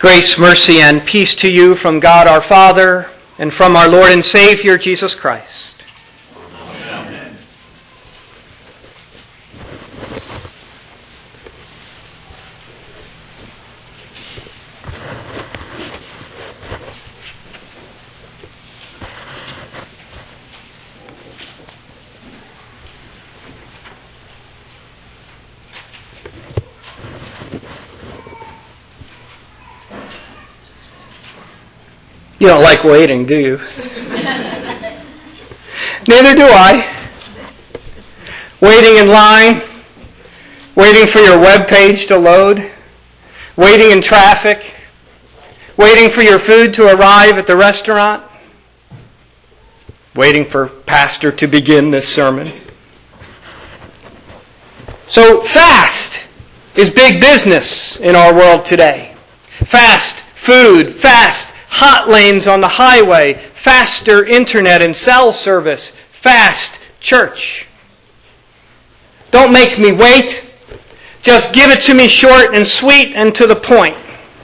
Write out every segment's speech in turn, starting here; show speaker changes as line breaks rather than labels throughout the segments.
Grace, mercy, and peace to you from God our Father and from our Lord and Savior, Jesus Christ.
Amen.
You don't like waiting, do you? Neither do I. Waiting in line, waiting for your web page to load, waiting in traffic, waiting for your food to arrive at the restaurant, waiting for pastor to begin this sermon. So fast is big business in our world today. Fast food, fast hot lanes on the highway, faster internet and cell service, fast church. Don't make me wait. Just give it to me short and sweet and to the point.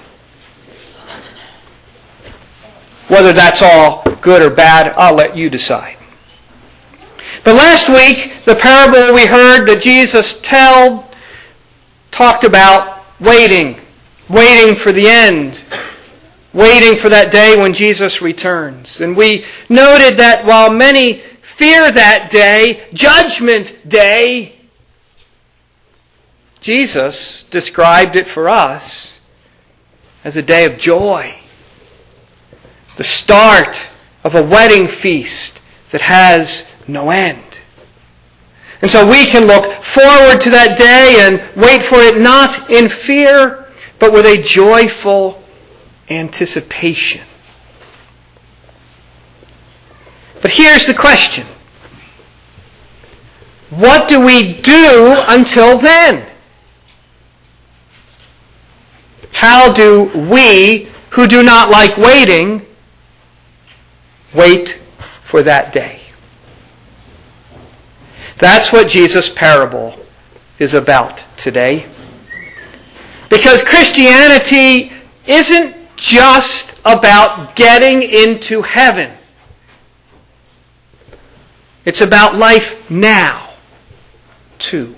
Whether that's all good or bad, I'll let you decide. But last week, the parable we heard that Jesus talked about waiting for the end. Waiting for that day when Jesus returns. And we noted that while many fear that day, Judgment Day, Jesus described it for us as a day of joy. The start of a wedding feast that has no end. And so we can look forward to that day and wait for it not in fear, but with a joyful anticipation. But here's the question. What do we do until then? How do we, who do not like waiting, wait for that day? That's what Jesus' parable is about today. Because Christianity isn't just about getting into heaven. It's about life now, too.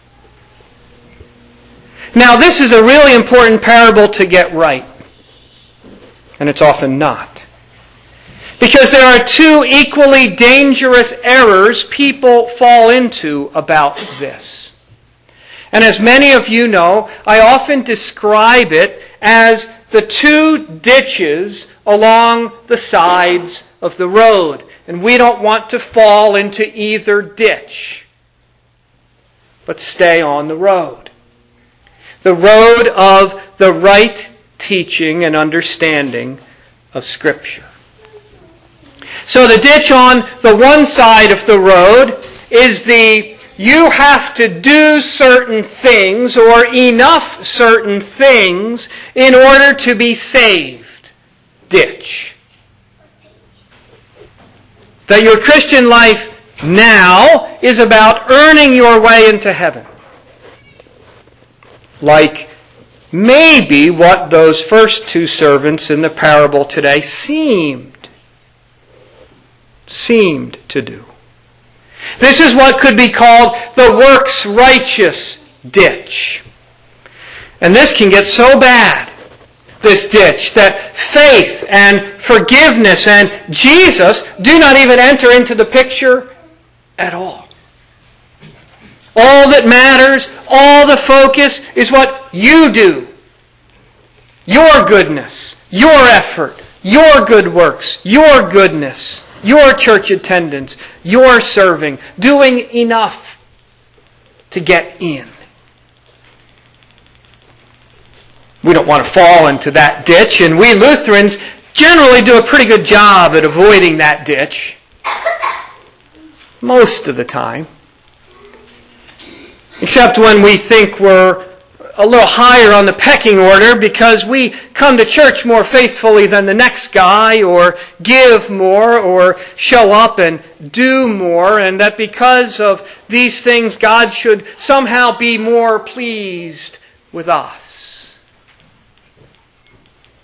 Now, this is a really important parable to get right. And it's often not. Because there are two equally dangerous errors people fall into about this. And as many of you know, I often describe it as the two ditches along the sides of the road. And we don't want to fall into either ditch, but stay on the road. The road of the right teaching and understanding of Scripture. So the ditch on the one side of the road is you have to do certain things or enough certain things in order to be saved. Ditch. That your Christian life now is about earning your way into heaven. Like maybe what those first two servants in the parable today seemed to do. This is what could be called the works righteous ditch. And this can get so bad, this ditch, that faith and forgiveness and Jesus do not even enter into the picture at all. All that matters, all the focus is what you do. Your goodness, your effort, your good works, your goodness, your church attendance, your serving, doing enough to get in. We don't want to fall into that ditch, and we Lutherans generally do a pretty good job at avoiding that ditch. Most of the time. Except when we think we're a little higher on the pecking order because we come to church more faithfully than the next guy, or give more, or show up and do more, and that because of these things God should somehow be more pleased with us.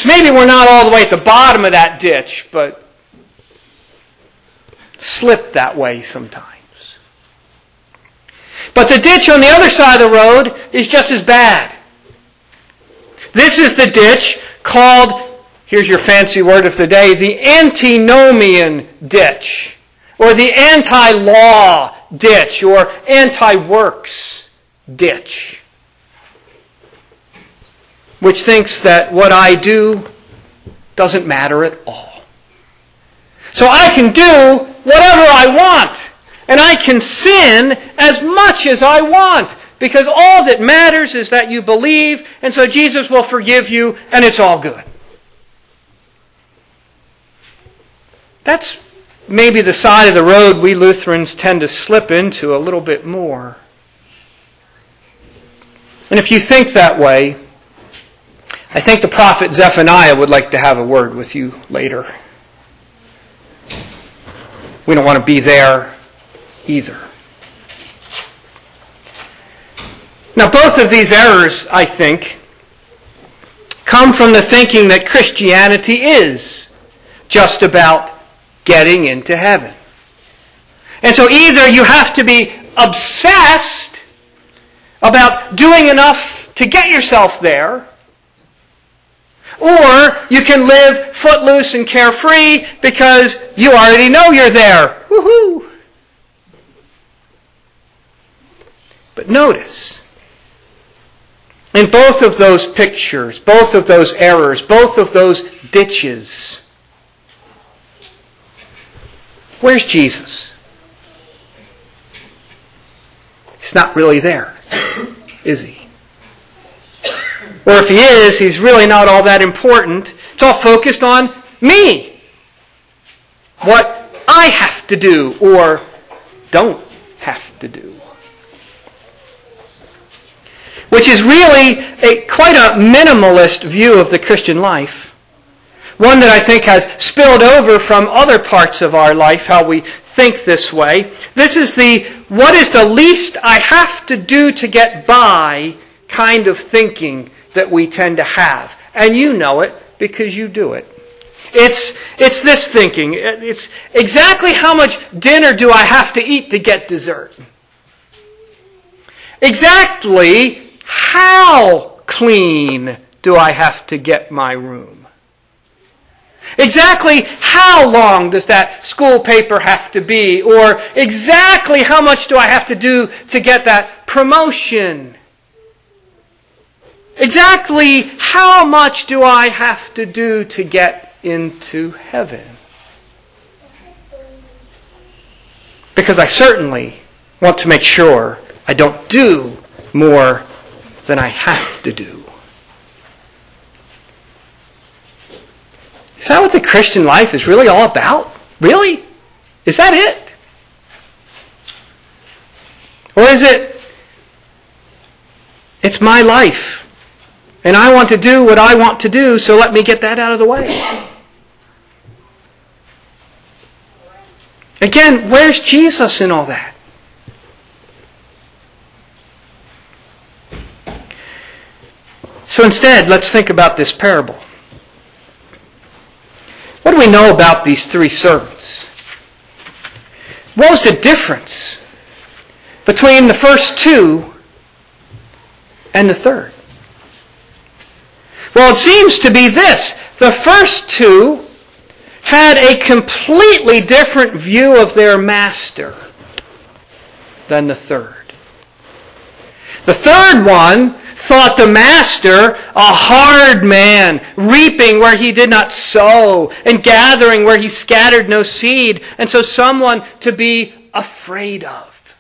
So maybe we're not all the way at the bottom of that ditch, but slip that way sometimes. But the ditch on the other side of the road is just as bad. This is the ditch called, here's your fancy word of the day, the antinomian ditch, or the anti-law ditch, or anti-works ditch, which thinks that what I do doesn't matter at all. So I can do whatever I want, and I can sin as much as I want, because all that matters is that you believe, and so Jesus will forgive you, and it's all good. That's maybe the side of the road we Lutherans tend to slip into a little bit more. And if you think that way, I think the prophet Zephaniah would like to have a word with you later. We don't want to be there either. Now, both of these errors, I think, come from the thinking that Christianity is just about getting into heaven. And so either you have to be obsessed about doing enough to get yourself there, or you can live footloose and carefree because you already know you're there. Woohoo! But notice, in both of those pictures, both of those errors, both of those ditches, where's Jesus? He's not really there, is he? Or if he is, he's really not all that important. It's all focused on me. What I have to do or don't have to do. Which is really quite a minimalist view of the Christian life. One that I think has spilled over from other parts of our life, how we think this way. This is what is the least I have to do to get by kind of thinking that we tend to have. And you know it because you do it. It's this thinking. It's exactly how much dinner do I have to eat to get dessert? Exactly how clean do I have to get my room? Exactly how long does that school paper have to be? Or exactly how much do I have to do to get that promotion? Exactly how much do I have to do to get into heaven? Because I certainly want to make sure I don't do more than I have to do. Is that what the Christian life is really all about? Really? Is that it? Or is it, it's my life, and I want to do what I want to do, so let me get that out of the way? Again, where's Jesus in all that? So instead, let's think about this parable. What do we know about these three servants? What was the difference between the first two and the third? Well, it seems to be this. The first two had a completely different view of their master than the third. The third one thought the master a hard man, reaping where he did not sow, and gathering where he scattered no seed, and so someone to be afraid of.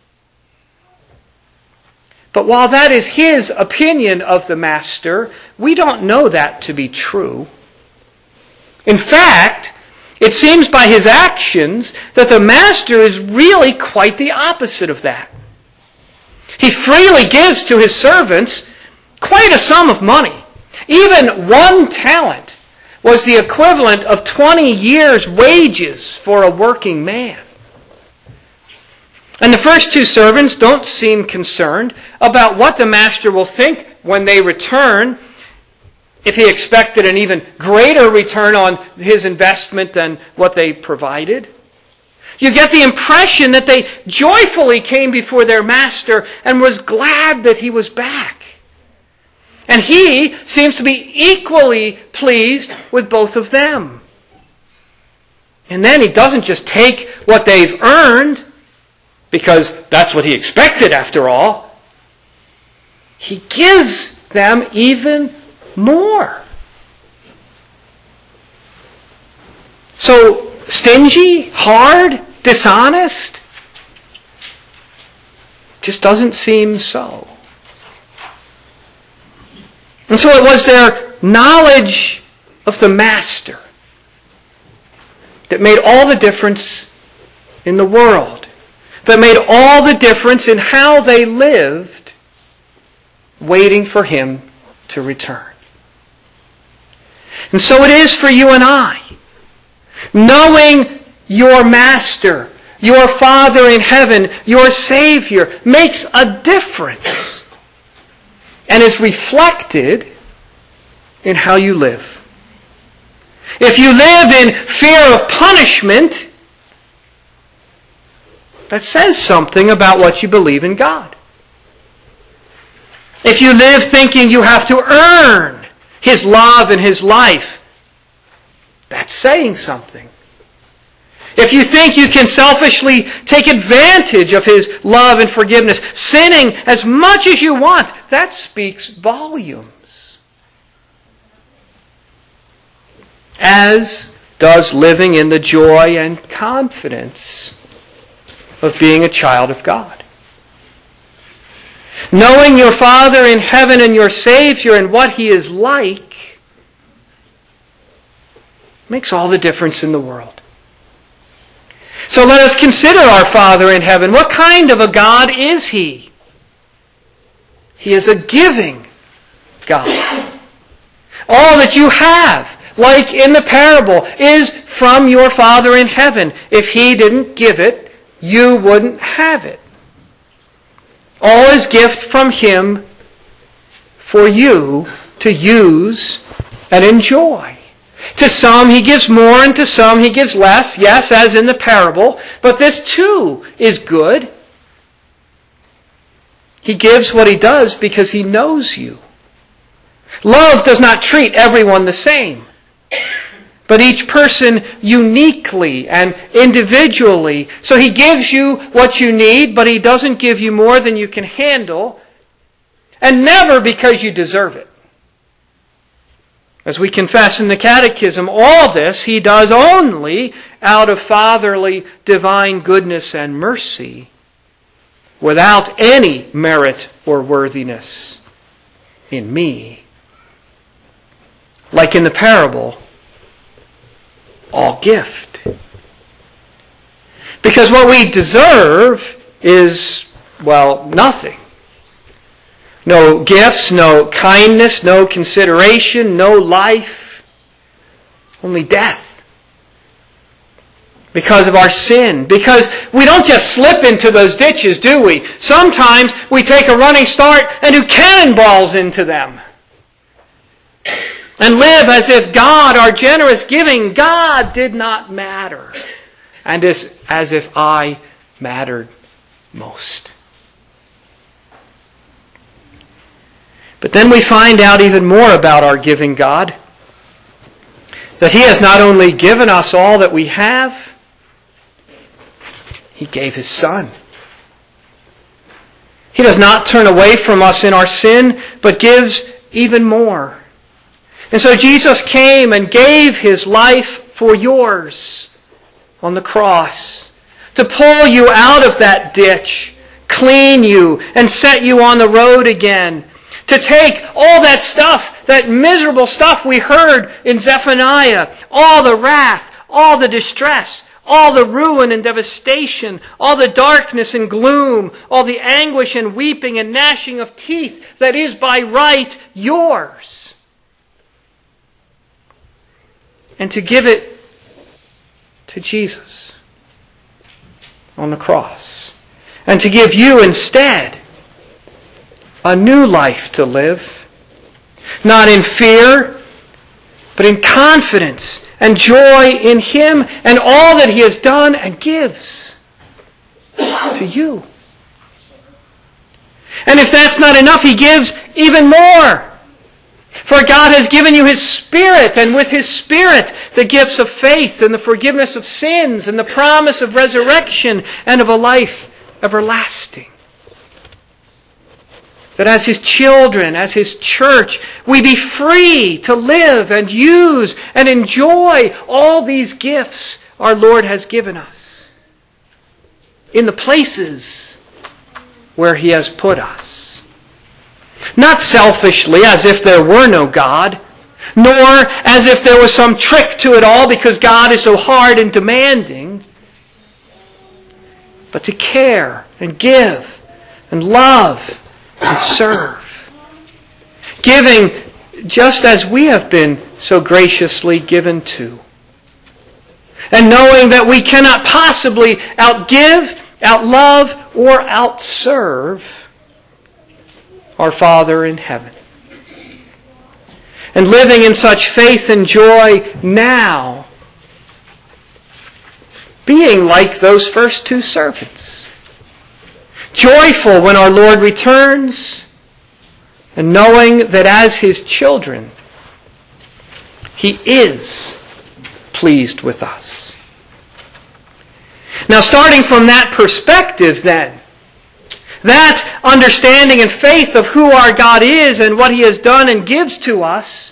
But while that is his opinion of the master, we don't know that to be true. In fact, it seems by his actions that the master is really quite the opposite of that. He freely gives to his servants quite a sum of money. Even 1 talent was the equivalent of 20 years' wages for a working man. And the first two servants don't seem concerned about what the master will think when they return. if he expected an even greater return on his investment than what they provided. You get the impression that they joyfully came before their master and was glad that he was back. And he seems to be equally pleased with both of them. And then he doesn't just take what they've earned, because that's what he expected after all. He gives them even more. So, stingy, hard, dishonest? Just doesn't seem so. And so it was their knowledge of the Master that made all the difference in the world, that made all the difference in how they lived, waiting for him to return. And so it is for you and I. Knowing your Master, your Father in heaven, your Savior, makes a difference and is reflected in how you live. If you live in fear of punishment, that says something about what you believe in God. If you live thinking you have to earn His love and His life, that's saying something. If you think you can selfishly take advantage of His love and forgiveness, sinning as much as you want, that speaks volumes. As does living in the joy and confidence of being a child of God. Knowing your Father in heaven and your Savior and what He is like makes all the difference in the world. So let us consider our Father in heaven. What kind of a God is He? He is a giving God. All that you have, like in the parable, is from your Father in heaven. If He didn't give it, you wouldn't have it. All is gift from Him for you to use and enjoy. To some He gives more and to some He gives less, yes, as in the parable, but this too is good. He gives what He does because He knows you. Love does not treat everyone the same, but each person uniquely and individually. So He gives you what you need, but He doesn't give you more than you can handle, and never because you deserve it. As we confess in the Catechism, all this He does only out of fatherly divine goodness and mercy, without any merit or worthiness in me. Like in the parable, all gift. Because what we deserve is, well, nothing. No gifts, no kindness, no consideration, no life. Only death. Because of our sin. Because we don't just slip into those ditches, do we? Sometimes we take a running start and do cannonballs into them. And live as if God, our generous giving God, did not matter. And as if I mattered most. But then we find out even more about our giving God. That He has not only given us all that we have, He gave His Son. He does not turn away from us in our sin, but gives even more. And so Jesus came and gave His life for yours on the cross, to pull you out of that ditch, clean you, and set you on the road again. To take all that stuff, that miserable stuff we heard in Zephaniah, all the wrath, all the distress, all the ruin and devastation, all the darkness and gloom, all the anguish and weeping and gnashing of teeth that is by right yours. And to give it to Jesus on the cross. And to give you instead a new life to live. Not in fear, but in confidence and joy in Him and all that He has done and gives to you. And if that's not enough, He gives even more. For God has given you His Spirit, and with His Spirit the gifts of faith and the forgiveness of sins and the promise of resurrection and of a life everlasting. That as His children, as His church, we be free to live and use and enjoy all these gifts our Lord has given us in the places where He has put us. Not selfishly, as if there were no God, nor as if there was some trick to it all because God is so hard and demanding, but to care and give and love and serve. Giving just as we have been so graciously given to. And knowing that we cannot possibly outgive, outlove, or outserve our Father in heaven. And living in such faith and joy now, being like those first two servants. Joyful when our Lord returns, and knowing that as His children, He is pleased with us. Now, starting from that perspective then, that understanding and faith of who our God is and what He has done and gives to us,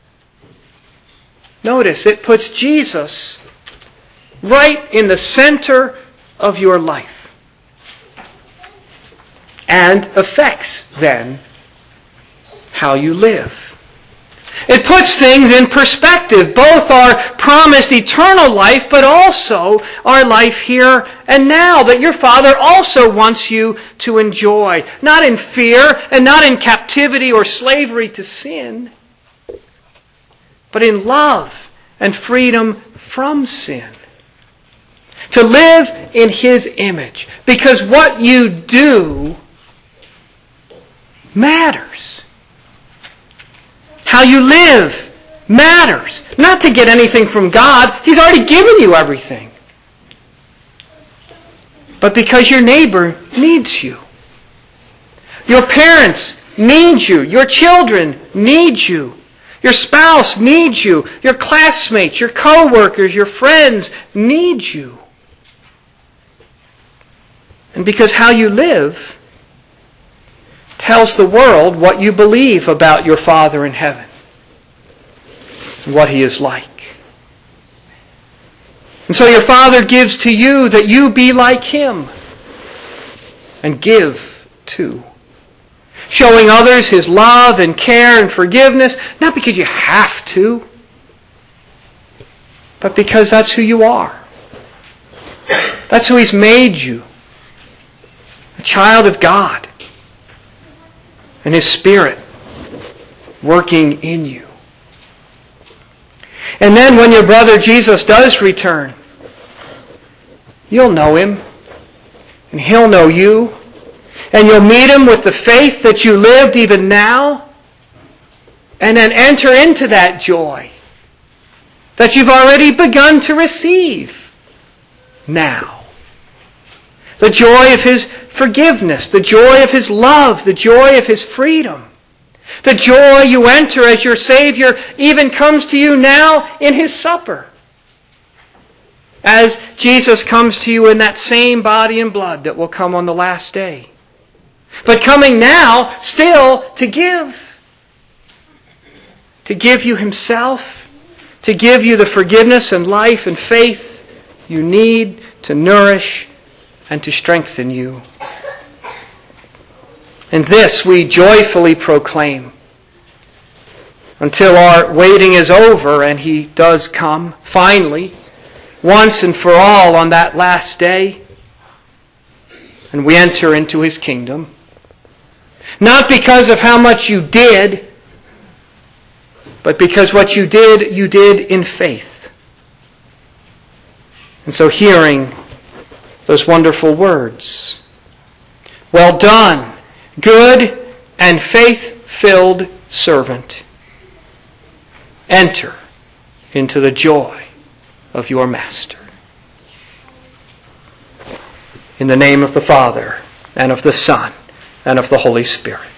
notice it puts Jesus right in the center of your life and affects then how you live. It puts things in perspective, both our promised eternal life, but also our life here and now, that your Father also wants you to enjoy, not in fear and not in captivity or slavery to sin, but in love and freedom from sin. To live in His image, because what you do matters. How you live matters. Not to get anything from God. He's already given you everything. But because your neighbor needs you. Your parents need you. Your children need you. Your spouse needs you. Your classmates, your co-workers, your friends need you. And because how you live tells the world what you believe about your Father in heaven and what He is like. And so your Father gives to you that you be like Him and give too. Showing others His love and care and forgiveness, not because you have to, but because that's who you are. That's who He's made you. A child of God. And His Spirit working in you. And then when your brother Jesus does return, you'll know Him. And He'll know you. And you'll meet Him with the faith that you lived even now. And then enter into that joy that you've already begun to receive now. The joy of His forgiveness, the joy of His love, the joy of His freedom. The joy you enter as your Savior even comes to you now in His supper. As Jesus comes to you in that same body and blood that will come on the last day. But coming now still to give. To give you Himself. To give you the forgiveness and life and faith you need to nourish and to strengthen you. And this we joyfully proclaim until our waiting is over and He does come, finally, once and for all on that last day, and we enter into His kingdom. Not because of how much you did, but because what you did in faith. And so hearing those wonderful words, "Well done, good and faith-filled servant, enter into the joy of your master. In the name of the Father, and of the Son, and of the Holy Spirit.